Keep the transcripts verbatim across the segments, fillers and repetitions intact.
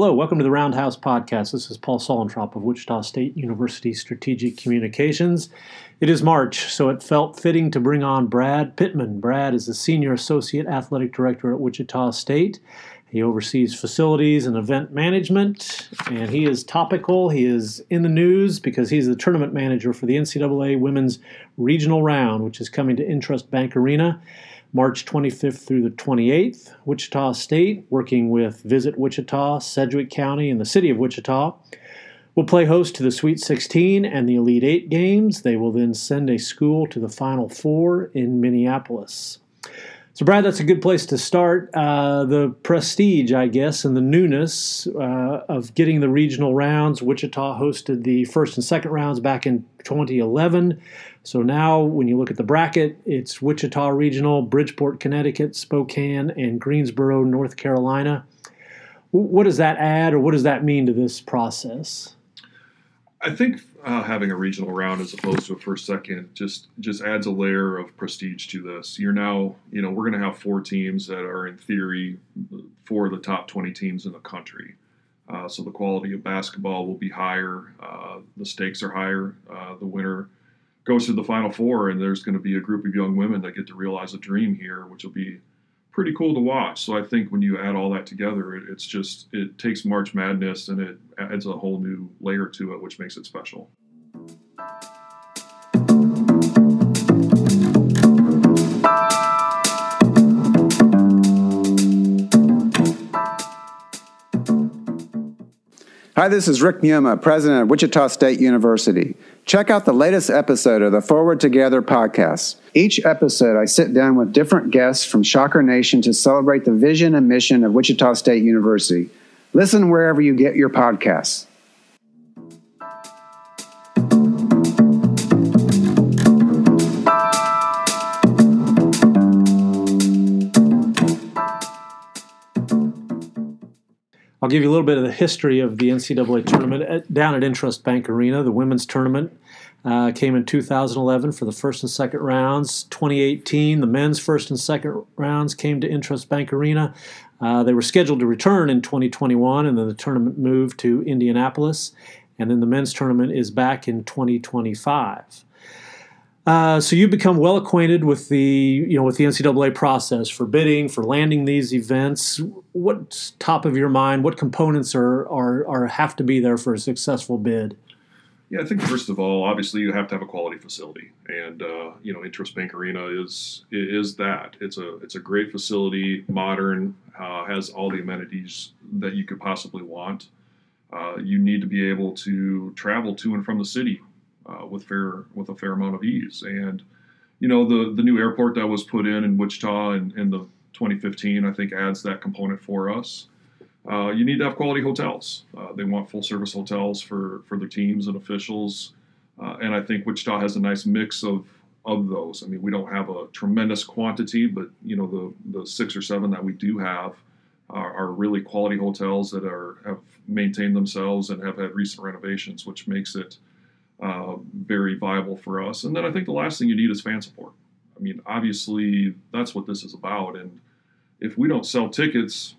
Hello, welcome to the Roundhouse Podcast. This is Paul Solentrop of Wichita State University Strategic Communications. It is March, so it felt fitting to bring on Brad Pittman. Brad is the Senior Associate Athletic Director at Wichita State. He oversees facilities and event management, and he is topical. He is in the news because he's the tournament manager for the N C double A Women's Regional Round, which is coming to Intrust Bank Arena March twenty-fifth through the twenty-eighth. Wichita State, working with Visit Wichita, Sedgwick County, and the City of Wichita, will play host to the Sweet sixteen and the Elite Eight games. They will then send a school to the Final Four in Minneapolis. So, Brad, that's a good place to start. Uh, the prestige, I guess, and the newness uh, of getting the regional rounds. Wichita hosted the first and second rounds back in twenty eleven. So now when you look at the bracket, it's Wichita Regional, Bridgeport, Connecticut, Spokane, and Greensboro, North Carolina. What does that add, or what does that mean to this process? I think uh, having a regional round as opposed to a first, second just just adds a layer of prestige to this. You're now, you know, we're going to have four teams that are in theory four of the top twenty teams in the country. Uh, so the quality of basketball will be higher. Uh, the stakes are higher. Uh, the winner goes to the Final Four, and there's going to be a group of young women that get to realize a dream here, which will be pretty cool to watch. So I think when you add all that together, it, it's just, it takes March Madness and it adds a whole new layer to it, which makes it special. Hi, this is Rick Muma, president of Wichita State University. Check out the latest episode of the Forward Together podcast. Each episode, I sit down with different guests from Shocker Nation to celebrate the vision and mission of Wichita State University. Listen wherever you get your podcasts. I'll give you a little bit of the history of the N C double A tournament at, down at Intrust Bank Arena. The women's tournament uh, came in two thousand eleven for the first and second rounds. twenty eighteen, the men's first and second rounds came to Intrust Bank Arena. Uh, they were scheduled to return in twenty twenty-one, and then the tournament moved to Indianapolis. And then the men's tournament is back in twenty twenty-five. Uh, so you become well acquainted with the, you know, with the N C double A process for bidding, for landing these events. What's top of your mind? What components are, are, are have to be there for a successful bid? Yeah, I think first of all, obviously you have to have a quality facility, and uh, you know, Intrust Bank Arena is is that. It's a it's a great facility, modern, uh, has all the amenities that you could possibly want. Uh, you need to be able to travel to and from the city Uh, with fair with a fair amount of ease. And you know, the the new airport that was put in in Wichita in, in the twenty fifteen, I think, adds that component for us. Uh, you need to have quality hotels. Uh, they want full service hotels for for their teams and officials, uh, and I think Wichita has a nice mix of of those. I mean, we don't have a tremendous quantity, but you know, the the six or seven that we do have are, are really quality hotels that are have maintained themselves and have had recent renovations, which makes it Uh, very viable for us. And then I think the last thing you need is fan support. I mean, obviously that's what this is about. And if we don't sell tickets,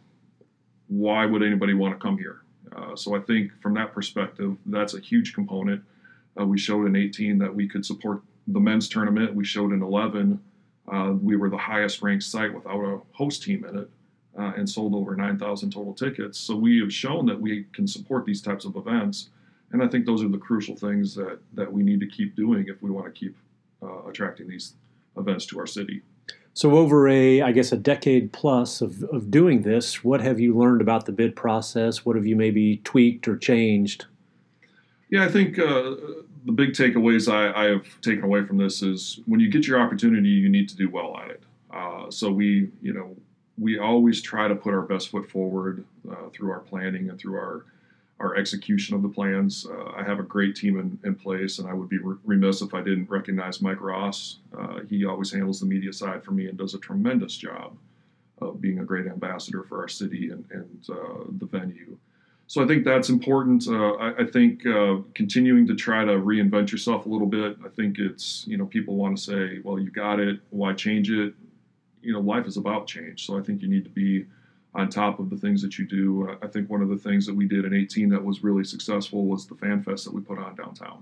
why would anybody want to come here? Uh, so I think from that perspective, that's a huge component. Uh, we showed in eighteen that we could support the men's tournament. We showed in eleven uh, we were the highest ranked site without a host team in it, uh, and sold over nine thousand total tickets. So we have shown that we can support these types of events. And I think those are the crucial things that, that we need to keep doing if we want to keep uh, attracting these events to our city. So over a, I guess, a decade plus of, of doing this, what have you learned about the bid process? What have you maybe tweaked or changed? Yeah, I think uh, the big takeaways I, I have taken away from this is when you get your opportunity, you need to do well at it. Uh, so we, you know, we always try to put our best foot forward uh, through our planning and through our our execution of the plans. Uh, I have a great team in, in place, and I would be re- remiss if I didn't recognize Mike Ross. Uh, he always handles the media side for me and does a tremendous job of being a great ambassador for our city and, and uh, the venue. So I think that's important. Uh, I, I think uh, continuing to try to reinvent yourself a little bit. I think it's, you know, people want to say, well, you got it, why change it? You know, life is about change. So I think you need to be on top of the things that you do. I think one of the things that we did in eighteen that was really successful was the Fan Fest that we put on downtown.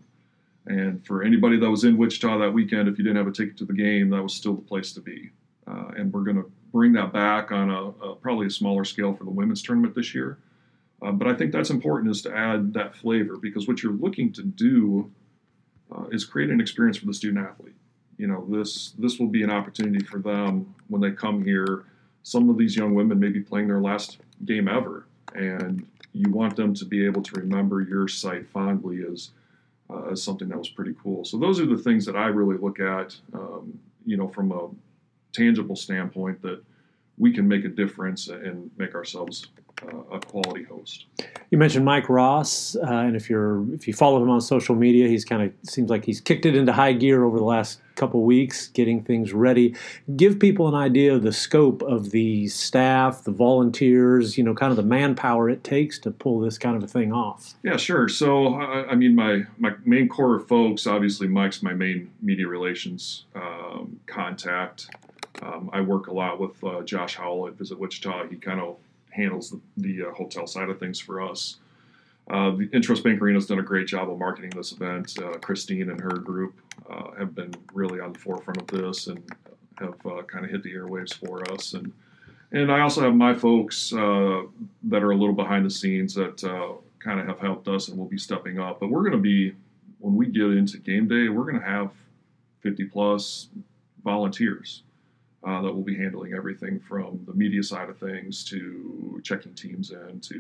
And for anybody that was in Wichita that weekend, if you didn't have a ticket to the game, that was still the place to be. Uh, and we're going to bring that back on a, a probably a smaller scale for the women's tournament this year. Uh, but I think that's important, is to add that flavor, because what you're looking to do uh, is create an experience for the student athlete. You know, this this will be an opportunity for them when they come here. Some of these young women may be playing their last game ever, and you want them to be able to remember your site fondly as uh, as something that was pretty cool. So those are the things that I really look at, um, you know, from a tangible standpoint, that we can make a difference and make ourselves uh, a quality host. You mentioned Mike Ross, uh, and if you're if you follow him on social media, he's kind of seems like he's kicked it into high gear over the last couple of weeks, getting things ready. Give people an idea of the scope of the staff, the volunteers, you know, kind of the manpower it takes to pull this kind of a thing off. Yeah, sure. So, I, I mean, my my main core of folks, obviously, Mike's my main media relations um, contact. Um, I work a lot with uh, Josh Howell at Visit Wichita. He kind of handles the, the uh, hotel side of things for us. Uh, the Intrust Bank Arena has done a great job of marketing this event. Uh, Christine and her group uh, have been really on the forefront of this and have uh, kind of hit the airwaves for us. And and I also have my folks uh, that are a little behind the scenes that uh, kind of have helped us and will be stepping up. But we're going to be, when we get into game day, we're going to have fifty plus volunteers. Uh, that will be handling everything from the media side of things to checking teams in to,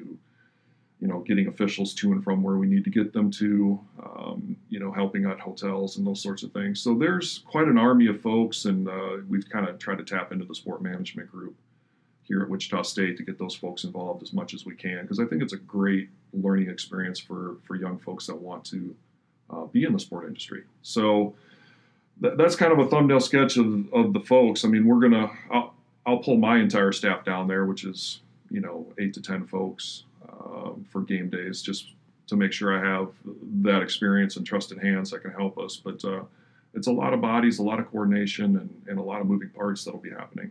you know, getting officials to and from where we need to get them to, um, you know, helping at hotels and those sorts of things. So there's quite an army of folks, and uh, we've kind of tried to tap into the sport management group here at Wichita State to get those folks involved as much as we can, because I think it's a great learning experience for, for young folks that want to uh, be in the sport industry. So that's kind of a thumbnail sketch of, of the folks. I mean, we're going to, I'll, I'll pull my entire staff down there, which is, you know, eight to ten folks um, for game days, just to make sure I have that experience and trusted hands that can help us. But uh, it's a lot of bodies, a lot of coordination, and, and a lot of moving parts that'll be happening.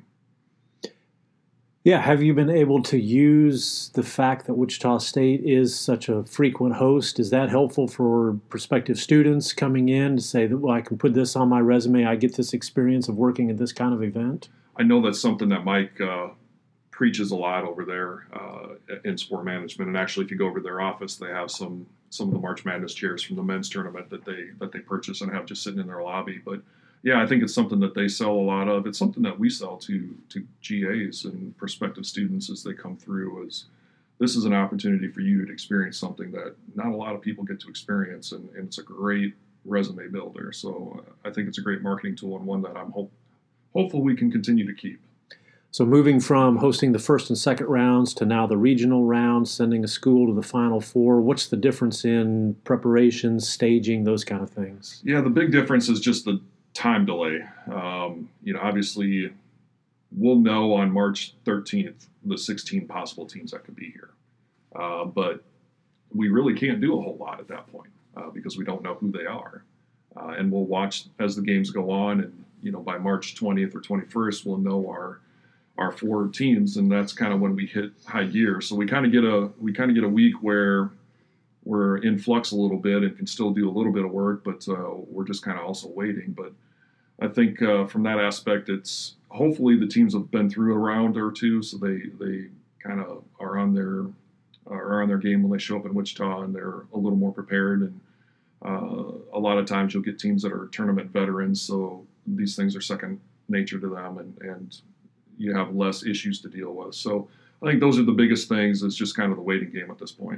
Yeah, have you been able to use the fact that Wichita State is such a frequent host? Is that helpful for prospective students coming in to say that, well, I can put this on my resume, I get this experience of working at this kind of event? I know that's something that Mike uh, preaches a lot over there uh, in sport management. And actually, if you go over to their office, they have some some of the March Madness chairs from the men's tournament that they that they purchase and have just sitting in their lobby. But yeah, I think it's something that they sell a lot of. It's something that we sell to to G As and prospective students as they come through. As this is an opportunity for you to experience something that not a lot of people get to experience, and, and it's a great resume builder. So uh, I think it's a great marketing tool, and one that I'm hope, hopeful we can continue to keep. So moving from hosting the first and second rounds to now the regional rounds, sending a school to the Final Four, what's the difference in preparation, staging, those kind of things? Yeah, the big difference is just the time delay. Um, you know, obviously, we'll know on March thirteenth the sixteen possible teams that could be here, uh, but we really can't do a whole lot at that point uh, because we don't know who they are, uh, and we'll watch as the games go on. And you know, by March twentieth or twenty-first, we'll know our our four teams, and that's kind of when we hit high gear. So we kind of get a we kind of get a week where we're in flux a little bit and can still do a little bit of work, but uh, we're just kind of also waiting. But I think uh, from that aspect, it's hopefully the teams have been through a round or two, so they they kind of are on their are on their game when they show up in Wichita, and they're a little more prepared. And uh, a lot of times you'll get teams that are tournament veterans, so these things are second nature to them, and and you have less issues to deal with. So I think those are the biggest things. It's just kind of the waiting game at this point.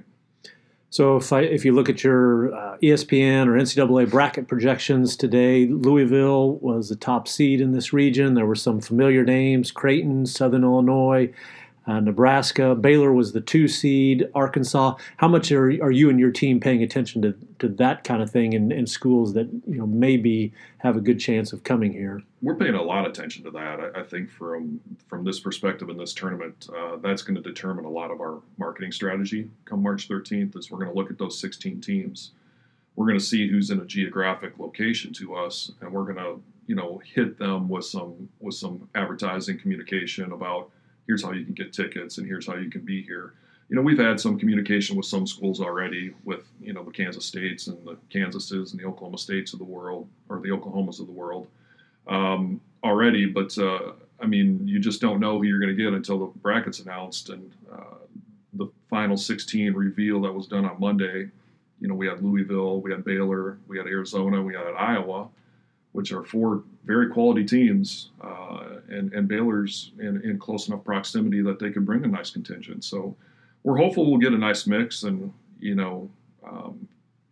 So if I, if you look at your uh, E S P N or N C double A bracket projections today, Louisville was the top seed in this region. There were some familiar names: Creighton, Southern Illinois, uh, Nebraska. Baylor was the two seed. Arkansas. How much are are you and your team paying attention to, to that kind of thing in, in schools that you know maybe have a good chance of coming here? We're paying a lot of attention to that. I, I think from from this perspective in this tournament, uh, that's going to determine a lot of our marketing strategy come March thirteenth. Is we're going to look at those sixteen teams. We're going to see who's in a geographic location to us, and we're going to you know hit them with some with some advertising communication about here's how you can get tickets, and here's how you can be here. You know, we've had some communication with some schools already, with, you know, the Kansas States and the Kansases and the Oklahoma States of the world, or the Oklahomas of the world um, already. But, uh, I mean, you just don't know who you're going to get until the bracket's announced. And uh, the final sixteen reveal that was done on Monday, you know, we had Louisville, we had Baylor, we had Arizona, we had Iowa, which are four very quality teams, uh, and, and Baylor's in, in close enough proximity that they could bring a nice contingent. So we're hopeful we'll get a nice mix, and, you know, um,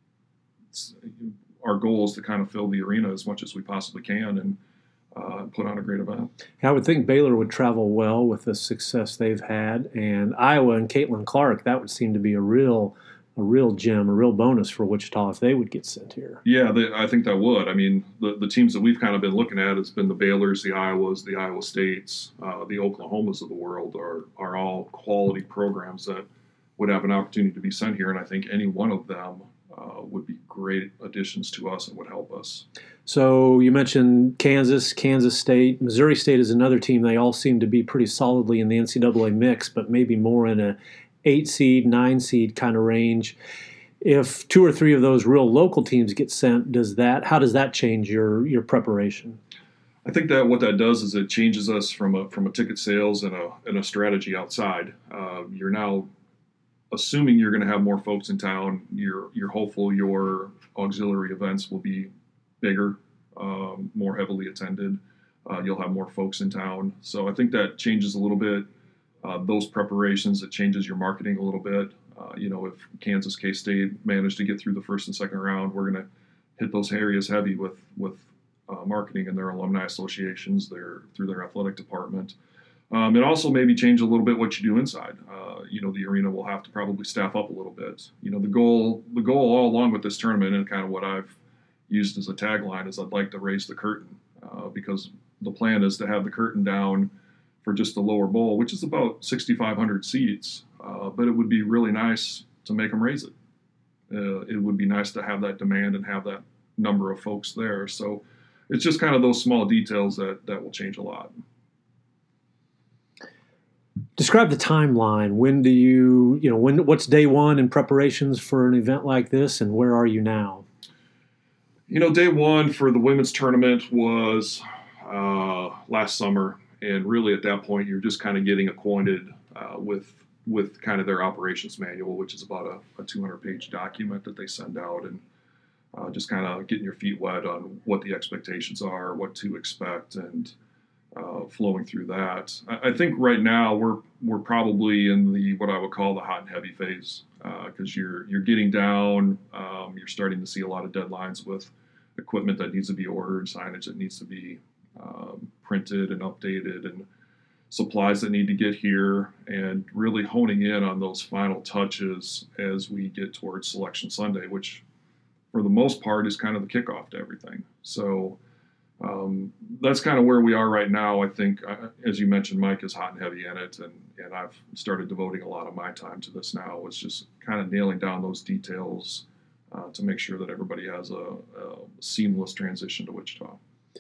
our goal is to kind of fill the arena as much as we possibly can and uh, put on a great event. I would think Baylor would travel well with the success they've had, and Iowa and Caitlin Clark, that would seem to be a real a real gem, a real bonus for Wichita if they would get sent here. Yeah, they, I think that would. I mean, the, the teams that we've kind of been looking at has been the Baylors, the Iowas, the Iowa States, uh, the Oklahomas of the world are are all quality programs that would have an opportunity to be sent here, and I think any one of them uh, would be great additions to us and would help us. So you mentioned Kansas, Kansas State, Missouri State is another team. They all seem to be pretty solidly in the N C double A mix, but maybe more in a eight seed, nine seed kind of range. If two or three of those real local teams get sent, does that how does that change your your preparation? I think that what that does is it changes us from a from a ticket sales and a and a strategy outside. Uh, you're now assuming you're going to have more folks in town. You're you're hopeful your auxiliary events will be bigger, um, more heavily attended. Uh, you'll have more folks in town. So I think that changes a little bit. Uh, those preparations, it changes your marketing a little bit. Uh, you know, if Kansas, K-State managed to get through the first and second round, we're going to hit those areas heavy with with uh, marketing and their alumni associations, their through their athletic department. Um, and also maybe change a little bit what you do inside. Uh, you know, the arena will have to probably staff up a little bit. You know, the goal the goal all along with this tournament, and kind of what I've used as a tagline, is I'd like to raise the curtain, uh, because the plan is to have the curtain down for just the lower bowl, which is about sixty-five hundred seats. Uh, but it would be really nice to make them raise it. Uh, it would be nice to have that demand and have that number of folks there. So it's just kind of those small details that, that will change a lot. Describe the timeline. When do you, you know, when what's day one in preparations for an event like this, and where are you now? You know, day one for the women's tournament was uh, last summer. And really, at that point, you're just kind of getting acquainted uh, with with kind of their operations manual, which is about a, a two hundred page document that they send out, and uh, just kind of getting your feet wet on what the expectations are, what to expect, and uh, flowing through that. I, I think right now we're we're probably in the what I would call the hot and heavy phase, because uh, you're you're getting down, um, you're starting to see a lot of deadlines with equipment that needs to be ordered, signage that needs to be Um, printed and updated, and supplies that need to get here, and really honing in on those final touches as we get towards Selection Sunday, which for the most part is kind of the kickoff to everything. So um, that's kind of where we are right now. I think, uh, as you mentioned, Mike is hot and heavy in it, and, and I've started devoting a lot of my time to this now. It's just kind of nailing down those details uh, to make sure that everybody has a, a seamless transition to Wichita.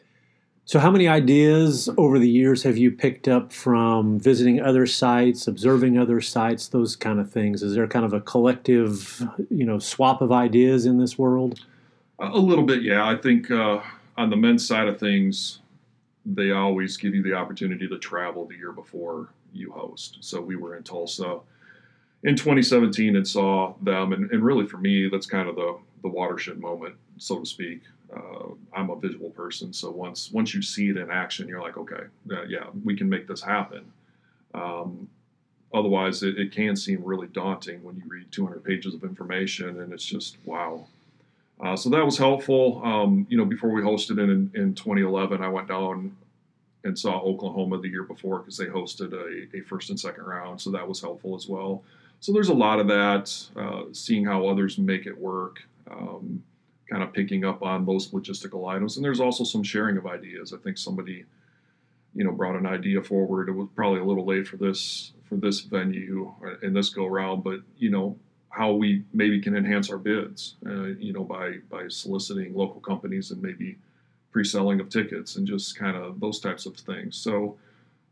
So how many ideas over the years have you picked up from visiting other sites, observing other sites, those kind of things? Is there kind of a collective, you know, swap of ideas in this world? A little bit, yeah. I think uh, on the men's side of things, they always give you the opportunity to travel the year before you host. So we were in Tulsa in twenty seventeen and saw them. And, and really for me, that's kind of the, the watershed moment, so to speak. Uh, I'm a visual person, so once once you see it in action, you're like, okay, uh, yeah, we can make this happen. Um, otherwise, it, it can seem really daunting when you read two hundred pages of information, and it's just, wow. Uh, so that was helpful. Um, you know, before we hosted it in, in twenty eleven, I went down and saw Oklahoma the year before because they hosted a, a first and second round, so that was helpful as well. So there's a lot of that, uh, seeing how others make it work. Um, kind of picking up on those logistical items. And there's also some sharing of ideas. I think somebody, you know, brought an idea forward. It was probably a little late for this, for this venue and this go round, but, you know, how we maybe can enhance our bids, uh, you know, by, by soliciting local companies and maybe pre-selling of tickets and just kind of those types of things. So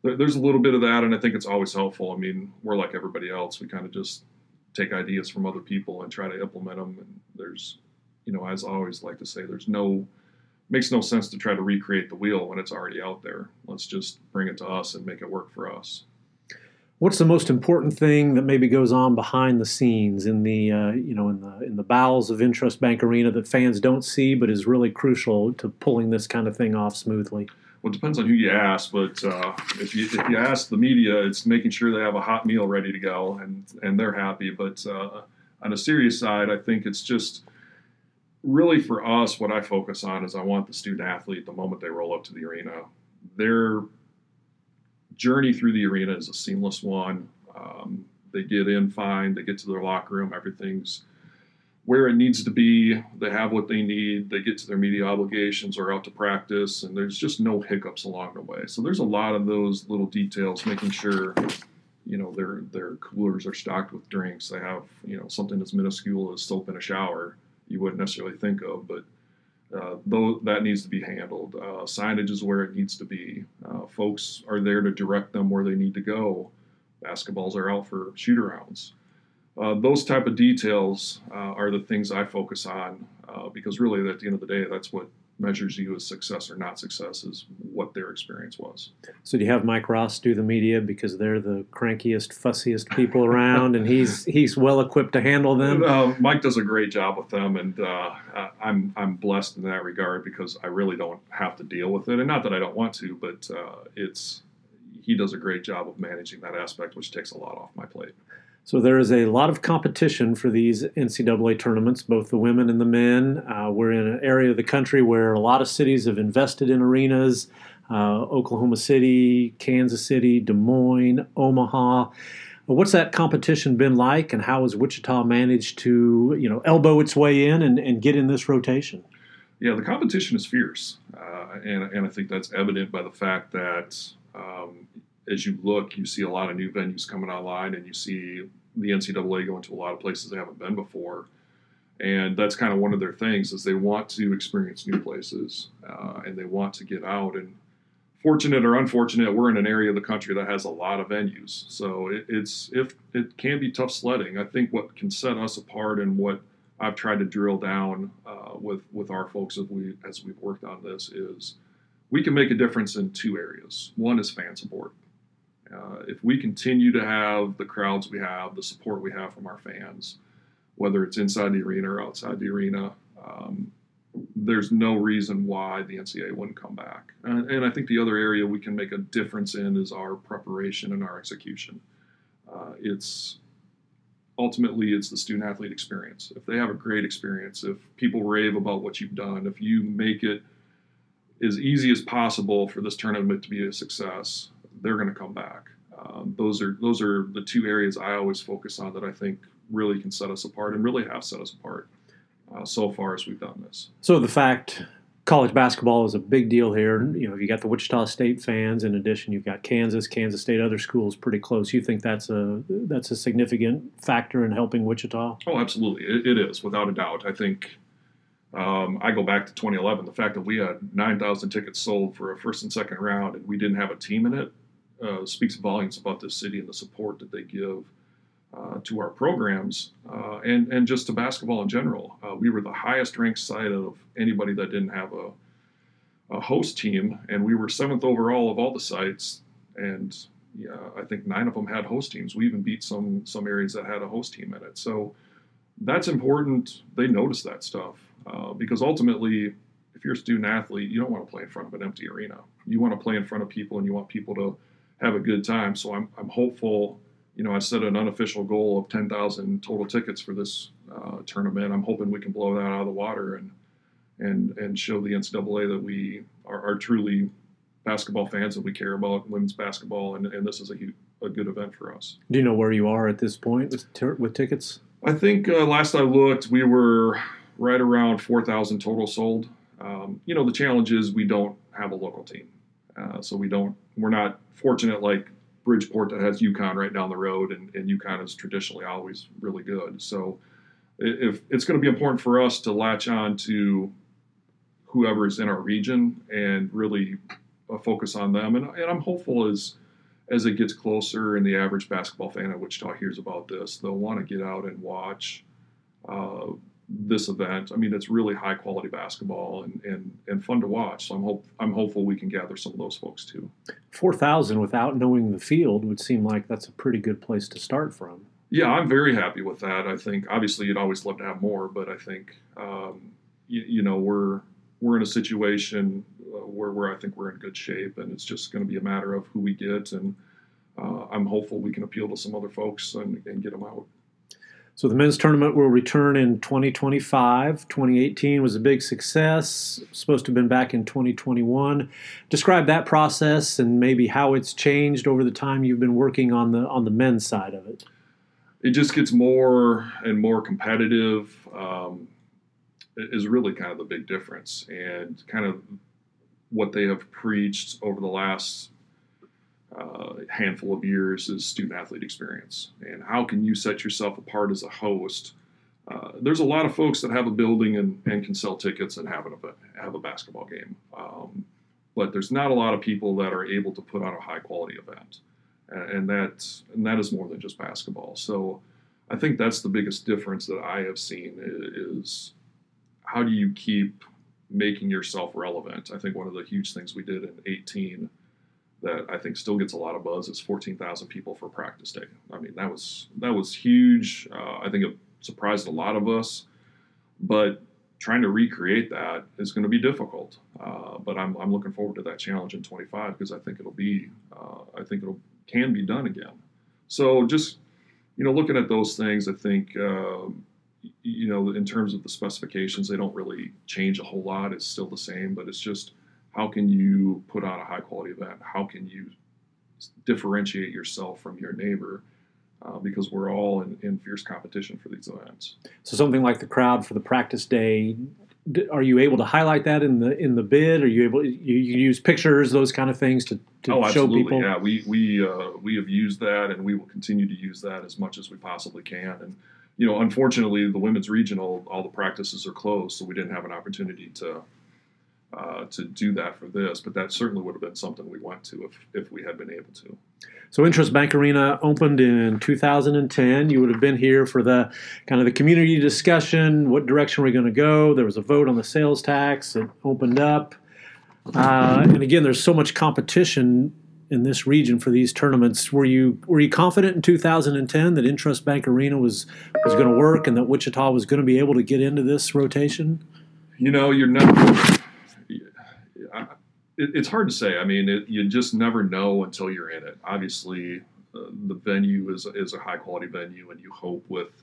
there, there's a little bit of that, and I think it's always helpful. I mean, we're like everybody else. We kind of just take ideas from other people and try to implement them. And there's, you know, as I always like to say, there's no, makes no sense to try to recreate the wheel when it's already out there. Let's just bring it to us and make it work for us. What's the most important thing that maybe goes on behind the scenes in the uh, you know in the in the bowels of Intrust Bank Arena that fans don't see, but is really crucial to pulling this kind of thing off smoothly? Well, it depends on who you ask, but uh, if you if you ask the media, it's making sure they have a hot meal ready to go and and they're happy. But uh, on a serious side, I think it's just really for us, what I focus on is I want the student athlete the moment they roll up to the arena, their journey through the arena is a seamless one. Um, they get in fine, they get to their locker room, everything's where it needs to be. They have what they need. They get to their media obligations or out to practice, and there's just no hiccups along the way. So there's a lot of those little details, making sure, you know, their their coolers are stocked with drinks. They have, you know, something as minuscule as soap in a shower you wouldn't necessarily think of, but uh, though that needs to be handled. Uh, signage is where it needs to be. Uh, folks are there to direct them where they need to go. Basketballs are out for shoot-arounds. Uh, those type of details uh, are the things I focus on uh, because really at the end of the day, that's what measures you as success or not success is what their experience was. So do you have Mike Ross do the media because they're the crankiest, fussiest people around, and he's he's well equipped to handle them? Uh, Mike does a great job with them, and uh, I'm I'm blessed in that regard because I really don't have to deal with it, and not that I don't want to, but uh, it's he does a great job of managing that aspect, which takes a lot off my plate. So there is a lot of competition for these N C double A tournaments, both the women and the men. Uh, we're in an area of the country where a lot of cities have invested in arenas. Uh, Oklahoma City, Kansas City, Des Moines, Omaha. What's that competition been like, and how has Wichita managed to, you know, elbow its way in and, and get in this rotation? Yeah, the competition is fierce, uh, and, and I think that's evident by the fact that um, as you look, you see a lot of new venues coming online, and you see the N C double A going to a lot of places they haven't been before. And that's kind of one of their things is they want to experience new places, uh, and they want to get out. And fortunate or unfortunate, we're in an area of the country that has a lot of venues. So it, it's if it can be tough sledding. I think what can set us apart and what I've tried to drill down uh, with with our folks as we as we've worked on this is we can make a difference in two areas. One is fan support. Uh, if we continue to have the crowds we have, the support we have from our fans, whether it's inside the arena or outside the arena, um, there's no reason why the N C double A wouldn't come back. And, and I think the other area we can make a difference in is our preparation and our execution. Uh, it's ultimately it's the student athlete experience. If they have a great experience, if people rave about what you've done, if you make it as easy as possible for this tournament to be a success, they're going to come back. Um, those are those are the two areas I always focus on that I think really can set us apart and really have set us apart uh, so far as we've done this. So the fact college basketball is a big deal here. You know, you got the Wichita State fans. In addition, you've got Kansas, Kansas State, other schools pretty close. You think that's a that's a significant factor in helping Wichita? Oh, absolutely, it, it is without a doubt. I think. Um, I go back to twenty eleven. The fact that we had nine thousand tickets sold for a first and second round and we didn't have a team in it uh, speaks volumes about this city and the support that they give uh, to our programs uh, and, and just to basketball in general. Uh, we were the highest ranked site of anybody that didn't have a, a host team, and we were seventh overall of all the sites. And yeah, I think nine of them had host teams. We even beat some some areas that had a host team in it. So that's important. They notice that stuff. Uh, because ultimately, if you're a student athlete, you don't want to play in front of an empty arena. You want to play in front of people, and you want people to have a good time. So I'm I'm hopeful. You know, I set an unofficial goal of ten thousand total tickets for this uh, tournament. I'm hoping we can blow that out of the water and and and show the N C double A that we are, are truly basketball fans and we care about women's basketball, and, and this is a a good event for us. Do you know where you are at this point with, t- with tickets? I think uh, last I looked, we were right around four thousand total sold. Um, you know, the challenge is we don't have a local team. Uh, so we don't, we're not fortunate like Bridgeport that has UConn right down the road, and, and UConn is traditionally always really good. So if it's going to be important for us to latch on to whoever is in our region and really uh, focus on them. And, and I'm hopeful as as it gets closer and the average basketball fan in Wichita hears about this, they'll want to get out and watch uh, this event. I mean, it's really high quality basketball and, and, and fun to watch. So I'm hope I'm hopeful we can gather some of those folks too. four thousand without knowing the field would seem like that's a pretty good place to start from. Yeah, I'm very happy with that. I think obviously you'd always love to have more, but I think um, you, you know we're we're in a situation where where I think we're in good shape, and it's just going to be a matter of who we get, and uh, I'm hopeful we can appeal to some other folks and, and get them out. So the men's tournament will return in twenty twenty-five. twenty eighteen was a big success. Supposed to have been back in twenty twenty-one. Describe that process and maybe how it's changed over the time you've been working on the on the men's side of it. It just gets more and more competitive. Um, is really kind of the big difference, and kind of what they have preached over the last uh, handful of years is student athlete experience. And how can you set yourself apart as a host? Uh, there's a lot of folks that have a building and, and can sell tickets and have, an, have a basketball game. Um, but there's not a lot of people that are able to put on a high quality event. And that, and that is more than just basketball. So I think that's the biggest difference that I have seen is how do you keep making yourself relevant? I think one of the huge things we did in eighteen that I think still gets a lot of buzz is fourteen thousand people for practice day. I mean, that was that was huge. Uh, I think it surprised a lot of us, but trying to recreate that is going to be difficult. Uh, but I'm I'm looking forward to that challenge in twenty-five because I think it'll be uh, I think it'll can be done again. So just you know, looking at those things, I think. Um, You know, in terms of the specifications, they don't really change a whole lot. It's still the same, but it's just how can you put on a high quality event? How can you differentiate yourself from your neighbor? Uh, because we're all in, in fierce competition for these events. So something like the crowd for the practice day, are you able to highlight that in the in the bid? Are you able you, you use pictures, those kind of things to, to oh, show absolutely. people? Yeah, we we uh, we have used that, and we will continue to use that as much as we possibly can. And you know, unfortunately, the women's regional, all the practices are closed, so we didn't have an opportunity to uh, to do that for this. But that certainly would have been something we went to if, if we had been able to. So Intrust Bank Arena opened in two thousand ten. You would have been here for the kind of the community discussion. What direction are we going to go? There was a vote on the sales tax. It opened up. Uh, and again, there's so much competition in this region for these tournaments. Were you were you confident in two thousand ten that Intrust Bank Arena was was going to work and that Wichita was going to be able to get into this rotation? You know, you're never. It, it's hard to say. I mean, it, you just never know until you're in it. Obviously, uh, the venue is is a high quality venue, and you hope with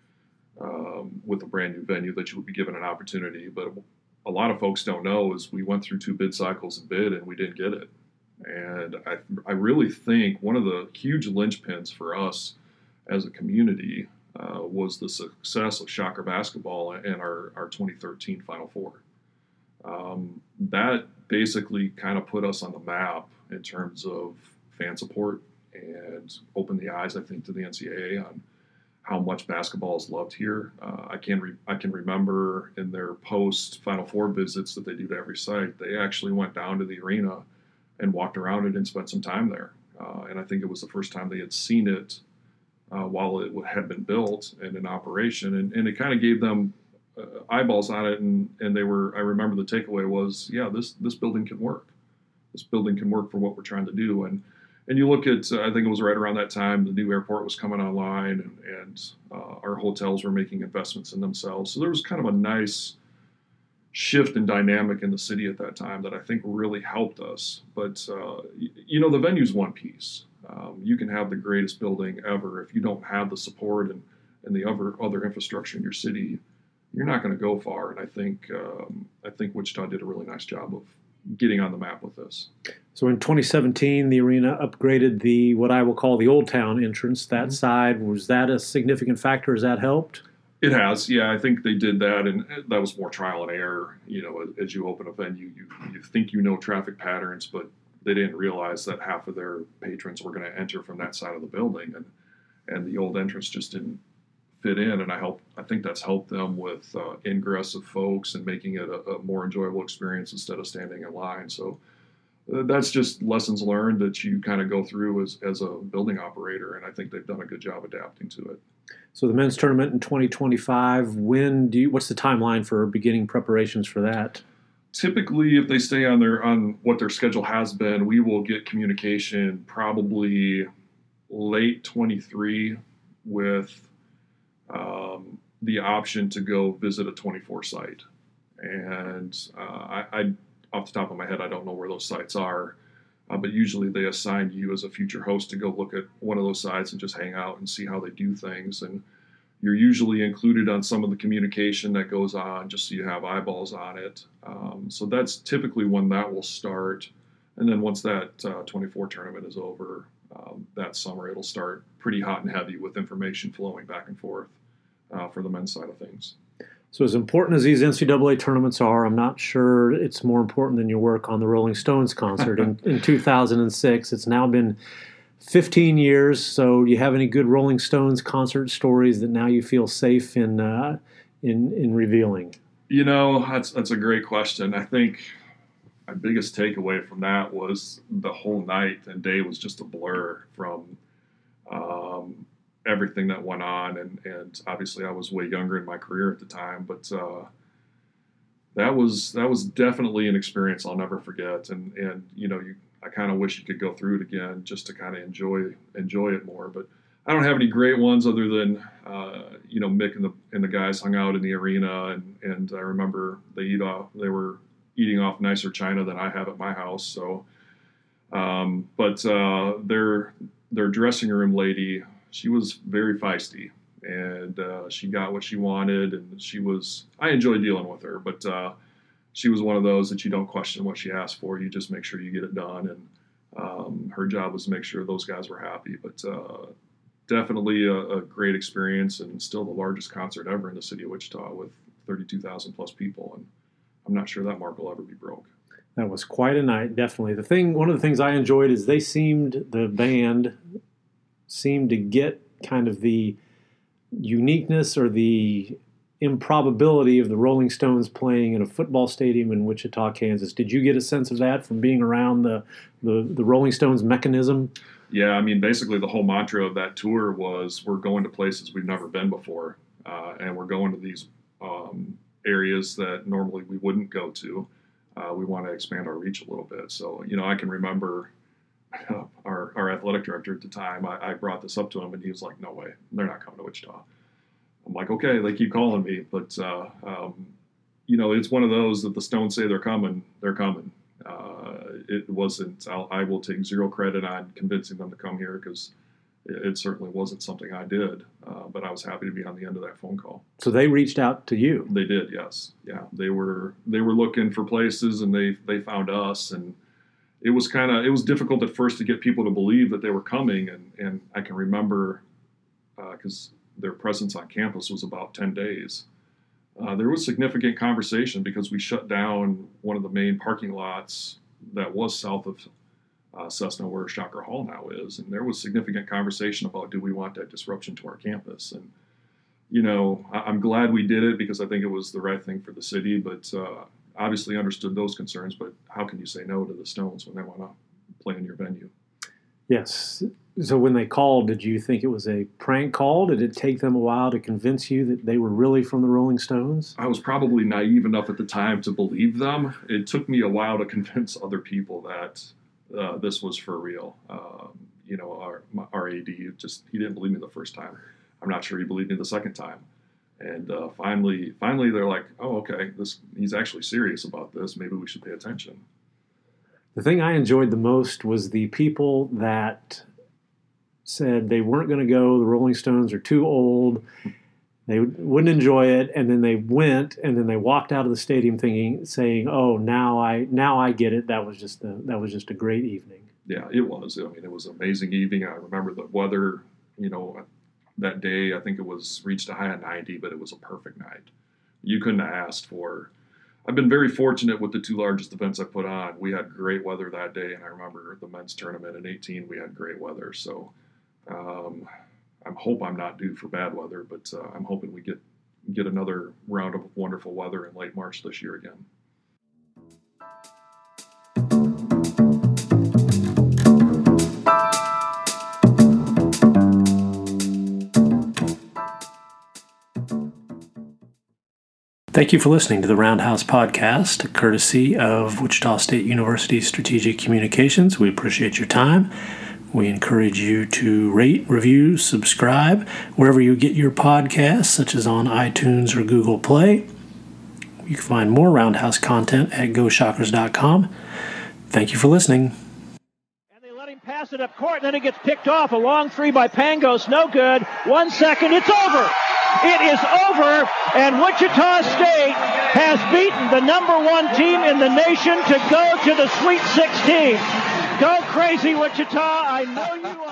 um, with a brand new venue that you will be given an opportunity. But a lot of folks don't know is we went through two bid cycles and bid, and we didn't get it. And I, I really think one of the huge linchpins for us as a community uh, was the success of Shocker basketball and our, our twenty thirteen Final Four. Um, that basically kind of put us on the map in terms of fan support and opened the eyes, I think, to the N C double A on how much basketball is loved here. Uh, I can re- I can remember in their post Final Four visits that they do to every site, they actually went down to the arena and walked around it and spent some time there. Uh, and I think it was the first time they had seen it uh, while it had been built and in operation. And, and it kind of gave them uh, eyeballs on it. And, and they were, I remember the takeaway was, yeah, this, this building can work. This building can work for what we're trying to do. And, and you look at, uh, I think it was right around that time, the new airport was coming online and, and uh, our hotels were making investments in themselves. So there was kind of a nice shift in dynamic in the city at that time that I think really helped us. But, uh, you know, the venue's one piece. Um, you can have the greatest building ever. If you don't have the support and, and the other other infrastructure in your city, you're not going to go far. And I think um, I think Wichita did a really nice job of getting on the map with this. So in twenty seventeen, the arena upgraded the what I will call the Old Town entrance. That mm-hmm. side, was that a significant factor? Has that helped? It has, yeah. I think they did that, and that was more trial and error. You know, as you open a venue, you, you think you know traffic patterns, but they didn't realize that half of their patrons were going to enter from that side of the building, and and the old entrance just didn't fit in. And I help, I think that's helped them with uh, ingress of folks and making it a, a more enjoyable experience instead of standing in line. So that's just lessons learned that you kind of go through as, as a building operator, and I think they've done a good job adapting to it. So the men's tournament in twenty twenty-five, when do you, what's the timeline for beginning preparations for that? Typically, if they stay on their on what their schedule has been, we will get communication probably late twenty-three with um, the option to go visit a twenty-four site. And uh, I, I, off the top of my head, I don't know where those sites are, uh, but usually they assign you as a future host to go look at one of those sites and just hang out and see how they do things. And you're usually included on some of the communication that goes on just so you have eyeballs on it. Um, so that's typically when that will start. And then once that uh, twenty-four tournament is over, um, that summer, it'll start pretty hot and heavy with information flowing back and forth uh, for the men's side of things. So as important as these N C double A tournaments are, I'm not sure it's more important than your work on the Rolling Stones concert in, in two thousand six. It's now been fifteen years. So do you have any good Rolling Stones concert stories that now you feel safe in uh, in in revealing? You know, that's that's a great question. I think my biggest takeaway from that was the whole night and day was just a blur from um, everything that went on. And, and obviously I was way younger in my career at the time, but uh, that was that was definitely an experience I'll never forget. And, and you know, you, I kind of wish you could go through it again just to kind of enjoy enjoy it more. But I don't have any great ones other than, uh, you know, Mick and the and the guys hung out in the arena, and, and I remember they eat off they were eating off nicer china than I have at my house. So, um, but uh, their their dressing room lady, she was very feisty, and uh, she got what she wanted, and she was I enjoyed dealing with her, but uh, she was one of those that you don't question what she asked for. You just make sure you get it done, and um, her job was to make sure those guys were happy. But uh, definitely a, a great experience, and still the largest concert ever in the city of Wichita with thirty-two thousand plus people, and I'm not sure that mark will ever be broke. That was quite a night, definitely. The thing, one of the things I enjoyed is they seemed, the band seemed to get kind of the uniqueness or the improbability of the Rolling Stones playing in a football stadium in Wichita, Kansas. Did you get a sense of that from being around the the, the Rolling Stones mechanism? Yeah, I mean, basically the whole mantra of that tour was we're going to places we've never been before, uh, and we're going to these um, areas that normally we wouldn't go to. Uh, we want to expand our reach a little bit. So, you know, I can remember uh, our, our athletic director at the time, I, I brought this up to him, and he was like, no way, they're not coming to Wichita. I'm like, okay, they keep calling me. But, uh, um, you know, it's one of those that the Stones say they're coming, they're coming. Uh, it wasn't, I'll, I will take zero credit on convincing them to come here, because it, it certainly wasn't something I did. Uh, but I was happy to be on the end of that phone call. So they reached out to you? They did, yes. Yeah, they were they were looking for places, and they they found us. And it was kind of, it was difficult at first to get people to believe that they were coming. And, and I can remember, because uh, their presence on campus was about ten days. Uh, there was significant conversation because we shut down one of the main parking lots that was south of uh, Cessna, where Shocker Hall now is. And there was significant conversation about, do we want that disruption to our campus? And, you know, I- I'm glad we did it, because I think it was the right thing for the city, but uh, obviously understood those concerns. But how can you say no to the Stones when they want to play in your venue? Yes. So when they called, did you think it was a prank call? Did it take them a while to convince you that they were really from the Rolling Stones? I was probably naive enough at the time to believe them. It took me a while to convince other people that uh, this was for real. Um, you know, our, our A D, just, he didn't believe me the first time. I'm not sure he believed me the second time. And uh, finally, finally they're like, oh, okay, this he's actually serious about this. Maybe we should pay attention. The thing I enjoyed the most was the people that said they weren't going to go, the Rolling Stones are too old, they wouldn't enjoy it, and then they went, and then they walked out of the stadium thinking, saying, "Oh, now I now I get it. That was just a, that was just a great evening." Yeah, it was. I mean, it was an amazing evening. I remember the weather. You know, that day I think it was reached a high of ninety, but it was a perfect night. You couldn't have asked for. I've been very fortunate with the two largest events I put on. We had great weather that day, and I remember the men's tournament in eighteen. We had great weather, so. Um, I hope I'm not due for bad weather, but uh, I'm hoping we get get another round of wonderful weather in late March this year again. Thank you for listening to the Roundhouse Podcast, courtesy of Wichita State University Strategic Communications. We appreciate your time. We encourage you to rate, review, subscribe wherever you get your podcasts, such as on iTunes or Google Play. You can find more Roundhouse content at go shockers dot com. Thank you for listening. And they let him pass it up court, and then it gets picked off. A long three by Pangos, no good. One second, it's over. It is over, and Wichita State has beaten the number one team in the nation to go to the Sweet sixteen. Go crazy, Wichita. I know you